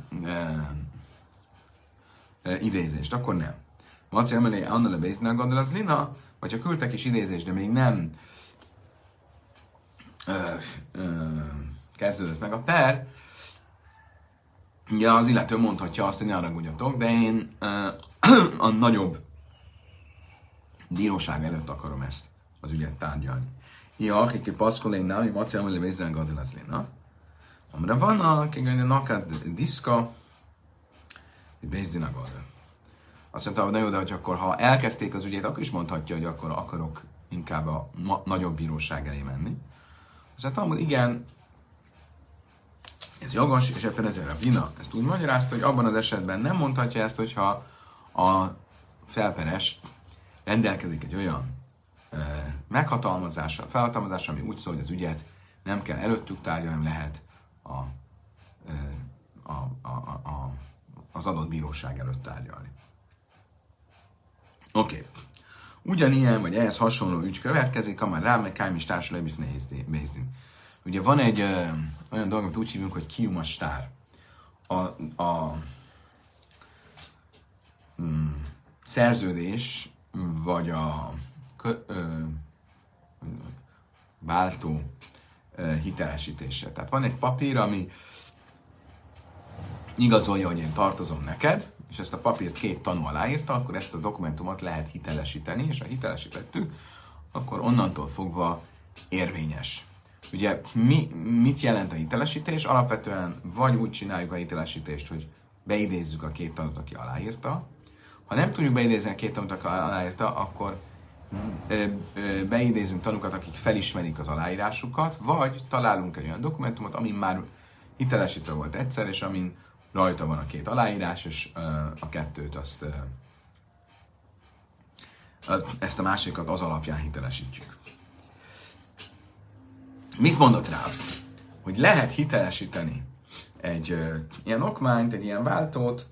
A: idézést, akkor nem. Maci emelé annál a béznál gondol az lina, vagy ha küldtek is idézést, de még nem kezdődött meg a per, ugye az illető mondhatja azt, hogy ne haragudjatok, de én a nagyobb bíróság előtt akarom ezt az ügyet tárgyalni. Ja, akik paszkolén, hogy Maci emelé béznál gondol az lina. Amire van akik nakad diszka, hogy bézdina gondol. Azt mondta, hogy na jó, de hogy akkor ha elkezdték az ügyét, akkor is mondhatja, hogy akkor akarok inkább a nagyobb bíróság elé menni. Azt mondta, hogy igen, ez jogos, és ebben ezért a Bina ezt úgy magyarázta, hogy abban az esetben nem mondhatja ezt, hogyha a felperes rendelkezik egy olyan felhatalmazással, ami úgy szól, hogy az ügyet nem kell előttük tárgyalni, hanem lehet az adott bíróság előtt tárgyalni. Oké. Ugyanilyen, vagy ehhez hasonló ügy következik, amely rá meg kájm is társadalmi is nehéz bézni. Ugye van egy olyan dolog, amit úgy hívunk, hogy kiuma stár. A szerződés, vagy a váltó hitelesítése. Tehát van egy papír, ami igazolja, hogy én tartozom neked, és ezt a papírt két tanú aláírta, akkor ezt a dokumentumot lehet hitelesíteni, és ha hitelesítettük, akkor onnantól fogva érvényes. Ugye mit jelent a hitelesítés? Alapvetően vagy úgy csináljuk a hitelesítést, hogy beidézzük a két tanút, aki aláírta. Ha nem tudjuk beidézni a két tanút, aki aláírta, akkor beidézünk tanúkat, akik felismerik az aláírásukat, vagy találunk egy olyan dokumentumot, amin már hitelesítve volt egyszer, és amin rajta van a két aláírás, és a kettőt ezt a másikat az alapján hitelesítjük. Mit mondott rá? Hogy lehet hitelesíteni egy ilyen okmányt, egy ilyen váltót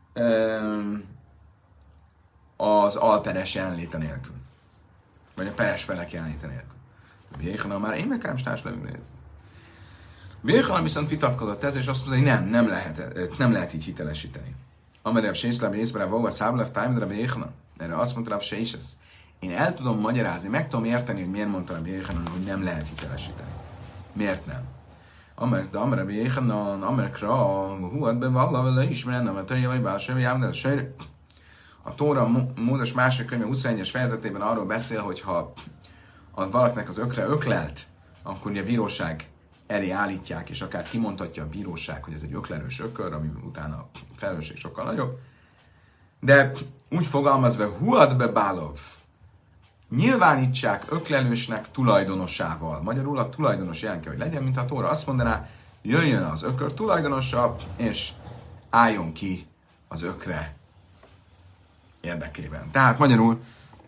A: az alperes jelenléte nélkül. Vagy a peres felek jelenléte nélkül. Béjhanan már én nekem stárs levőnézni. Béjhanan viszont vitatkozott ez, és azt mondta, hogy nem lehet így hitelesíteni. Amerebb Sészláb részben a Száblev Tájmedre Béhna. Erre azt mondta Rav Sészesz. Én el tudom magyarázni, meg tudom érteni, hogy miért mondta Rav Jéhanan, hogy nem lehet hitelesíteni. Miért nem? Amerebb Jéhanan, Amerkra, huad be valla vele ismeren, amertője vagy bálsővé jámdel sejre. A Tóra Mózes második könyve 21-es fejezetében arról beszél, hogy ha valakinek az ökre öklelt, akkor ugye a bíróság elé állítják, és akár kimondhatja a bíróság, hogy ez egy öklerős ökör, ami utána a felelősség sokkal nagyobb. De úgy fogalmazva, huad be bálov, nyilvánítsák öklelősnek tulajdonosával. Magyarul a tulajdonos jelen kell, hogy legyen, mint a Tóra azt mondaná, jöjjön az ökör tulajdonosa, és álljon ki az ökre érdekében. Tehát magyarul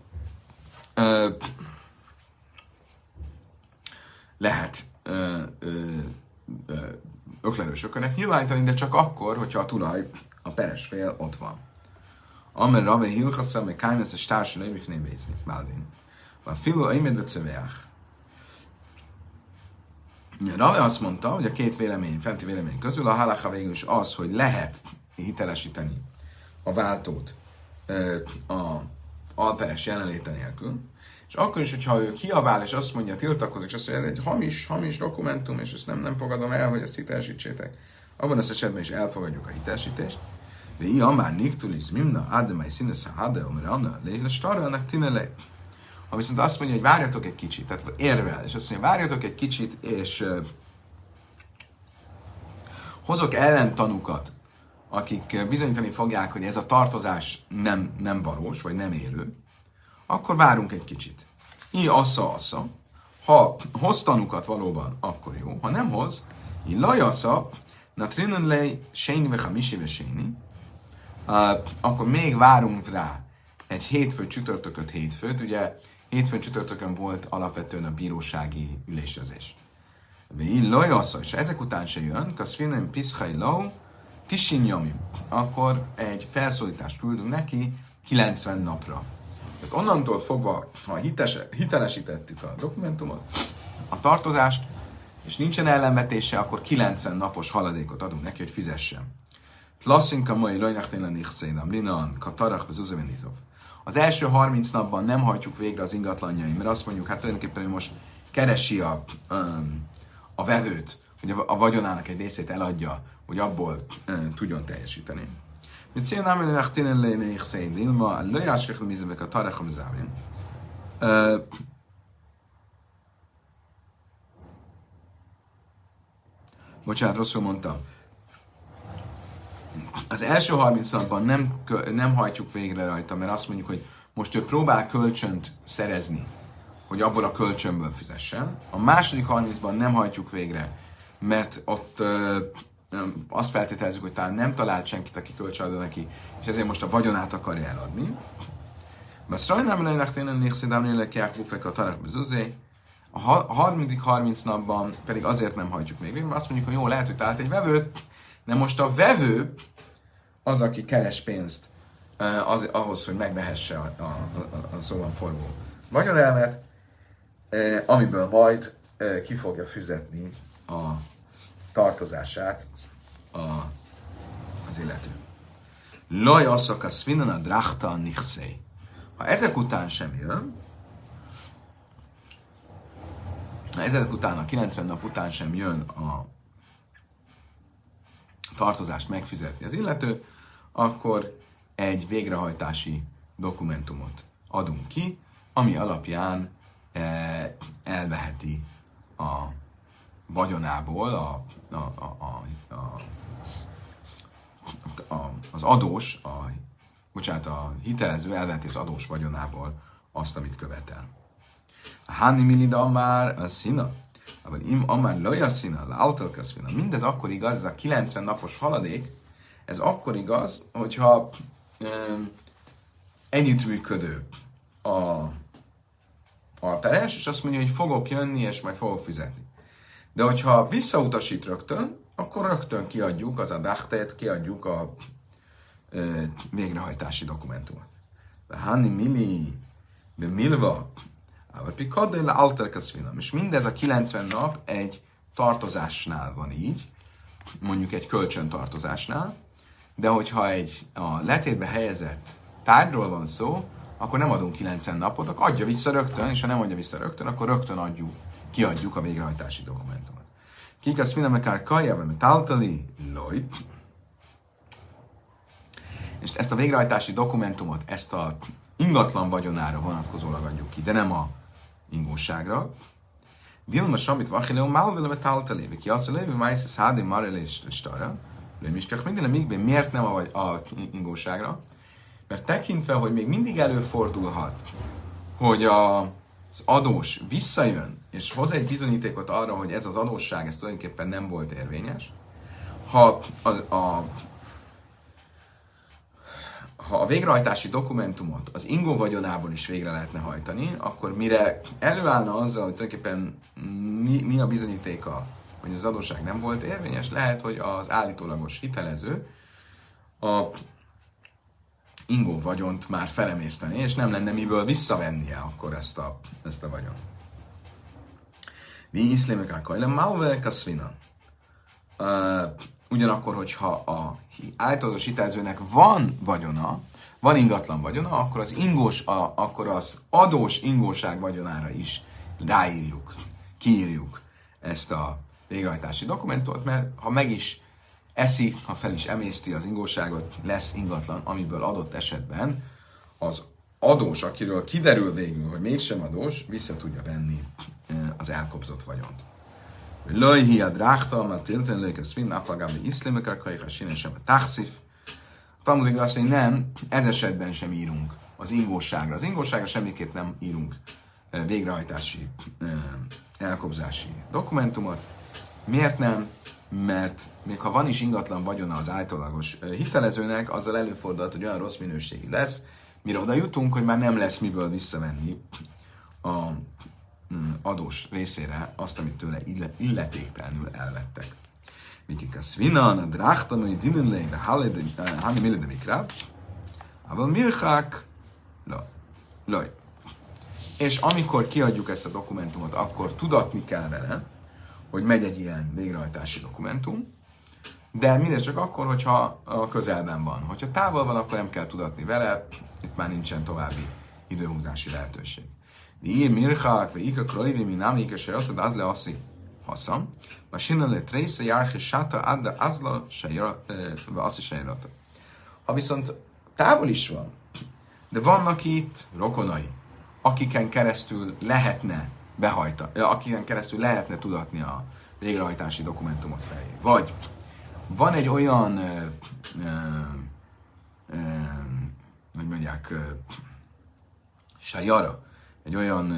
A: lehet öklerős ököret nyilvánítani, de csak akkor, hogyha a tulaj, a peres fél ott van. Amer Rabbi Hilchasza, meg Kájnesz és társadalmi mifném vézni, Baldin. Van filó aimed ceveach. Rabbi azt mondta, hogy a két vélemény, fenti vélemény közül a halacha végül is az, hogy lehet hitelesíteni a váltót a alperes jelenléte nélkül, és akkor is, hogyha ő kiabál, és azt mondja, tiltakozik, és azt mondja, ez egy hamis dokumentum, és ezt nem fogadom el, hogy ezt hitelesítsétek, abban az esetben is elfogadjuk a hitelesítést. De ilyen már niktuliz, mimna, ademai színesze, hade, omere, anna, léle, starra, tinele. Ha viszont azt mondja, hogy várjatok egy kicsit, tehát érvel, és azt mondja, várjatok egy kicsit, és hozok ellentanúkat, akik bizonyítani fogják, hogy ez a tartozás nem valós, vagy nem élő, akkor várunk egy kicsit. Így assza. Ha hoz tanukat valóban, akkor jó. Ha nem hoz, így lajassa, na trinon lej, séni veha misive séni, akkor még várunk rá egy hétfőt, ugye hétfőn csütörtökön volt alapvetően a bírósági ülésezés. Így lajassa, és ezek után se jön, kaszfinem piszhai lau, tisin jamim, akkor egy felszólítást küldünk neki 90 napra. Tehát onnantól fogva, ha hitelesítettük a dokumentumot, a tartozást, és nincsen ellenvetése, akkor 90 napos haladékot adunk neki, hogy fizessen. Tlasszinka mai lojnachtén nichszédam, linan, katarach, bezuzevenizov. Az első 30 napban nem hajtjuk végre az ingatlanjaim, mert azt mondjuk, hát tulajdonképpen ő most keresi a vevőt, hogy a vagyonának egy részét eladja, hogy abból tudjon teljesíteni. Mit szépen nem lejnachtén nichszéd, ilma, lojásvech lemizovek a tarach a mezávén. Bocsánat, rosszul mondtam. Az első 30 napban nem hajtjuk végre rajta, mert azt mondjuk, hogy most ő próbál kölcsönt szerezni, hogy abból a kölcsönből fizessen. A második 30-ban nem hajtjuk végre, mert ott azt feltételezzük, hogy talán nem talált senkit, aki kölcsön adja neki, és ezért most a vagyonát akarja eladni. A harmadik 30 napban pedig azért nem hajtjuk még végre, mert azt mondjuk, hogy jó, lehet, hogy talált egy vevőt, de most a vevő az, aki keres pénzt ahhoz, hogy megvehesse a szóban forgó vagyonelmet, amiből majd ki fogja fizetni a tartozását az illető. Loj asszak a szvinan a drachta nichszei. Ha ezek után sem jön, ezek után, a 90 nap után sem jön a tartozást megfizetni az illető, akkor egy végrehajtási dokumentumot adunk ki, ami alapján elveheti a vagyonából az adós, a hitelező elveheti az adós vagyonából azt, amit követel. A Hani Milida már a szina, vagy im amár loja szina, az általkaszfina. Mindez akkor igaz, ez a 90 napos haladék, ez akkor igaz, hogyha együttműködő a peres, és azt mondja, hogy fogok jönni, és majd fogok fizetni. De hogyha visszautasít rögtön, akkor rögtön kiadjuk az adachtet, kiadjuk a végrehajtási dokumentumot. A Hani Mili, de Milva, és mindez a 90 nap egy tartozásnál van így, mondjuk egy kölcsöntartozásnál, de hogyha a letétbe helyezett tárgyról van szó, akkor nem adunk 90 napot, akkor adja vissza rögtön, és ha nem adja vissza rögtön, akkor rögtön kiadjuk a végrehajtási dokumentumot. Kik azt minden akár kajjában, mert táltali, loj. És ezt a végrehajtási dokumentumot, ezt a ingatlan vagyonára vonatkozólag adjuk ki, de nem a ingóságra. Dilma samit vachileu malvele táltali, ki azt mondja, hogy májsz hádi marel és starra. Lőmiskach minden mikben miért nem a ingóságra? Mert tekintve, hogy még mindig előfordulhat, hogy az adós visszajön, és hoz egy bizonyítékot arra, hogy ez az adósság, ez tulajdonképpen nem volt érvényes, ha a végrehajtási dokumentumot az ingó vagyonából is végre lehetne hajtani, akkor mire előállna azzal, hogy tulajdonképpen mi a bizonyítéka, hogy az adósság nem volt érvényes, lehet, hogy az állítólagos hitelező a ingó vagyont már felemészteni, és nem lenne miből visszavennie akkor ezt a vagyont. Mi iszlémek ákajlem, malve kaszvina. Ugyanakkor, hogyha a általános hitelezőnek van vagyona, van ingatlan vagyona, akkor az adós ingóság vagyonára is kiírjuk ezt a végrehajtási dokumentumot, mert ha meg is eszi, ha fel is emészti az ingóságot, lesz ingatlan, amiből adott esetben az adós, akiről kiderül végül, hogy mégsem adós, vissza tudja venni az elkobzott vagyont. Lőhi a drágtal, mert tiltenlők a szvin, aflagábbi iszlémekar, kajha sinen sem a táxif. Talmud azt mondja, nem, ez esetben sem írunk az ingóságra. Az ingóságra semmiképp nem írunk végrehajtási, elkobzási dokumentumot. Miért nem? Mert még ha van is ingatlan vagyona az általagos hitelezőnek, azzal előfordulhat, hogy olyan rossz minőségű lesz, mire oda jutunk, hogy már nem lesz miből visszavenni a adós részére azt, amit tőle illetéktelenül elvettek. Mikik a szvinan, a drágtan, hogy dinenlé, de háni mille de mikra, ával mirchák, loj. És amikor kiadjuk ezt a dokumentumot, akkor tudatni kell vele, hogy megy egy ilyen végrehajtási dokumentum, de mindez csak akkor, hogyha a közelben van. Hogyha távol van, akkor nem kell tudatni vele, itt már nincsen további időhúzási lehetőség. Ír mirchák, vagy ika krojvi, mi nem ika se rosszad, az le asszi haszam. Ma sinna le trésze járhe sáta adda azla asszi sejrata. Ha viszont távol is van, de vannak itt rokonai, akiken keresztül lehetne akiken keresztül lehetne tudatni a végrehajtási dokumentumot felé. Vagy van egy olyan hogy mondják sajara, egy olyan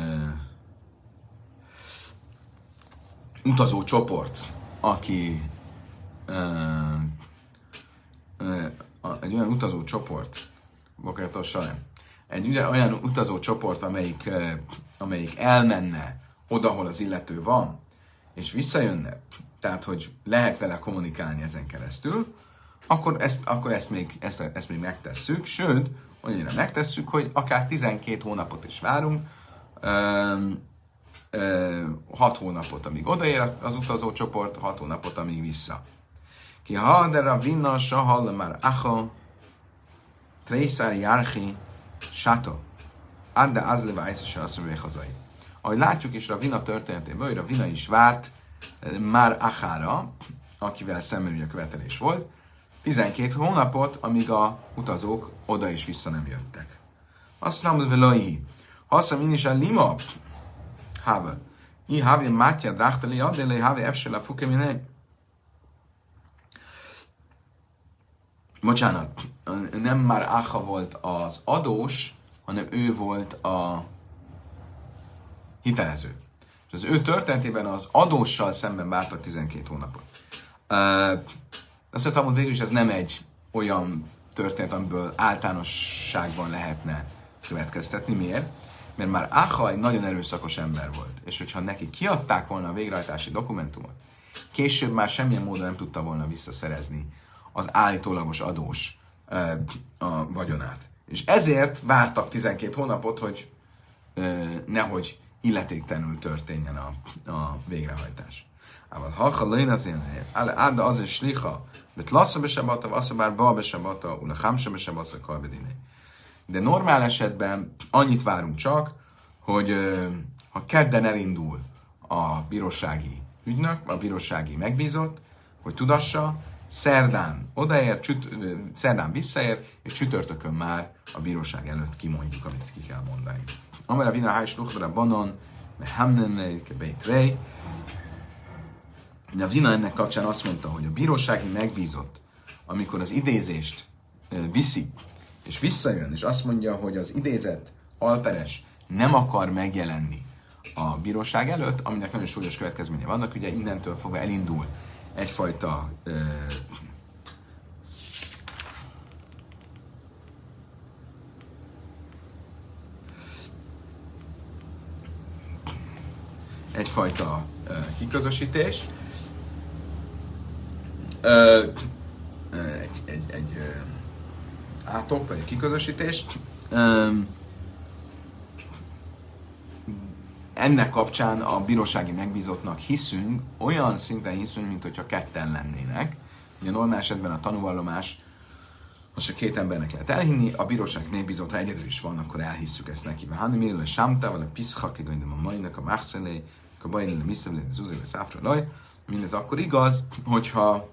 A: utazó csoport, aki egy olyan utazó csoport, egy olyan utazó csoport, amelyik elmenne oda, ahol az illető van, és visszajönne, tehát, hogy lehet vele kommunikálni ezen keresztül, akkor ezt még megtesszük, sőt, annyira megtesszük, hogy akár 12 hónapot is várunk, 6 hónapot, amíg odaér az utazó csoport, 6 hónapot, amíg vissza. Ki ha de Ravina sahal már acha, trészár járhi, sáto, adde azleva ájszese azt mondja, hazai. Ahogy látjuk is Ravina történetéből, hogy Ravina is várt már achára, akivel szemben ugye követelés volt, 12 hónapot, amíg a utazók oda és vissza nem jöttek. Azt mondom, hogy velői. Haszam én is a lima, háve. I háve mátja dráchtali adélé, háve efsele fukeminei. Bocsánat, nem már Áha volt az adós, hanem ő volt a hitelező. És az ő történetében az adóssal szemben vártak 12 hónapot. Azt mondtam, hogy végül is ez nem egy olyan történet, amiből általánosságban lehetne következtetni. Miért? Mert már Áha egy nagyon erőszakos ember volt. És hogyha neki kiadták volna a végrehajtási dokumentumot, később már semmilyen módon nem tudta volna visszaszerezni az állítólagos adós a vagyonát. És ezért vártak 12 hónapot, hogy nehogy illetéktelenül történjen a végrehajtás. ha hallénatin, áld az is liha, bet lassza besebata, vassza bár ba besebata, ula hámsa besebata, kalbediné. De normál esetben annyit várunk csak, hogy ha kedden elindul a bírósági ügynök, a bírósági megbízott, hogy tudassa, szerdán odaér, szerdán visszaér, és csütörtökön már a bíróság előtt kimondjuk, amit ki kell mondani. Amara vina hájs luchra banon, me hamnenei, kebeit rej. De a vina ennek kapcsán azt mondta, hogy a bírósági megbízott, amikor az idézést viszi, és visszajön, és azt mondja, hogy az idézett alperes nem akar megjelenni a bíróság előtt, aminek nagyon súlyos következménye vannak, ugye innentől fogva elindul egyfajta kiközösítés, egy átok, vagy egy kiközösítés. Ennek kapcsán a bírósági megbízottnak hiszünk, olyan szinten hiszünk, mint hogyha ketten lennének. Ugye normál esetben a tanúvallomás, most csak két embernek lehet elhinni, a bíróság megbízott, ha egyedül is van, akkor elhisszük ezt neki. Hani mirle sámta, vagy a piszha, kidőjtem a majnak, a máxelé, a bajnál a miszemlé, az uzéle száfra laj. Mindez akkor igaz, hogyha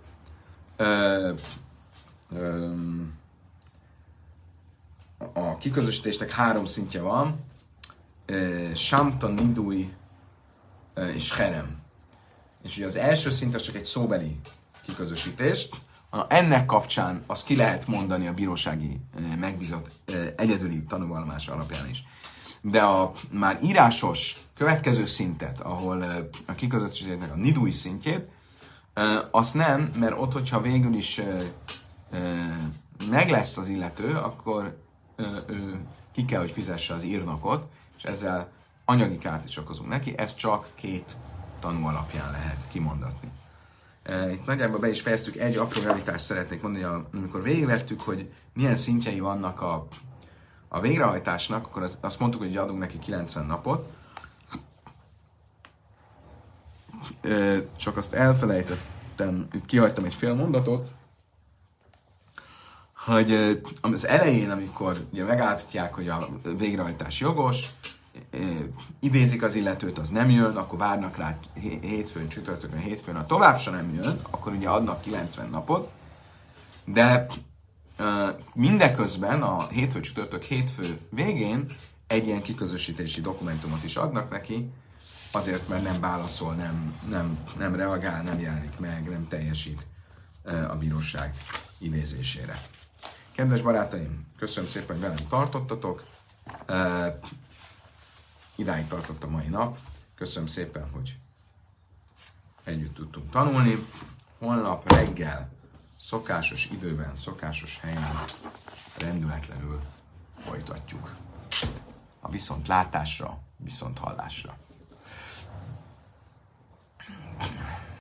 A: a kiközösítésnek 3 szintje van, Samta, Nidui és Herem. És ugye az első szint az csak egy szóbeli kiközösítés. Ennek kapcsán azt ki lehet mondani a bírósági megbízott egyedüli tanúvallomása alapján is. De a már írásos következő szintet, ahol a kiközösítésnek a Nidui szintjét, azt nem, mert ott, hogyha végül is meg lesz az illető, akkor ő ki kell, hogy fizesse az írnokot, és ezzel anyagi kárt is okozunk neki, ezt csak 2 tanú alapján lehet kimondatni. Itt nagyjából be is fejeztük, egy apró realitást szeretnék mondani, amikor végigvettük, hogy milyen szintjei vannak a végrehajtásnak, akkor azt mondtuk, hogy adunk neki 90 napot, csak azt elfelejtettem, itt kihagytam egy fél mondatot, hogy az elején, amikor ugye megállapítják, hogy a végrehajtás jogos, idézik az illetőt, az nem jön, akkor várnak rá hétfőn, csütörtökön, hétfőn, ha tovább sem nem jön, akkor ugye adnak 90 napot, de mindeközben a hétfő végén egy ilyen kiközösítési dokumentumot is adnak neki, azért, mert nem válaszol, nem reagál, nem jelenik meg, nem teljesít a bíróság idézésére. Kedves barátaim, köszönöm szépen, hogy velem tartottatok. Idáig tartott a mai nap. Köszönöm szépen, hogy együtt tudtunk tanulni. Holnap reggel, szokásos időben, szokásos helyen rendületlenül folytatjuk. A viszontlátásra, viszonthallásra.